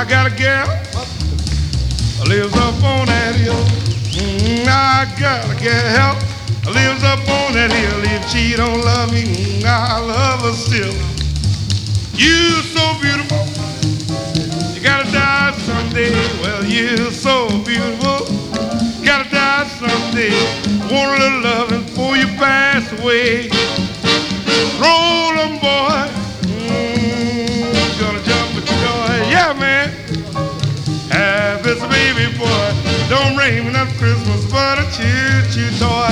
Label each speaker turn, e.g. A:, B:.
A: I got a gal lives up on that hill. I got a gal lives up on that hill. If she don't love me, I love her still. You so beautiful, you gotta die someday. Well, you're so beautiful, you gotta die someday. Want a little loving before you pass away. Roll 'em, boy. Gonna jump with joy, yeah, man. Have this baby boy. Don't bring me no Christmas, but a choo-choo toy.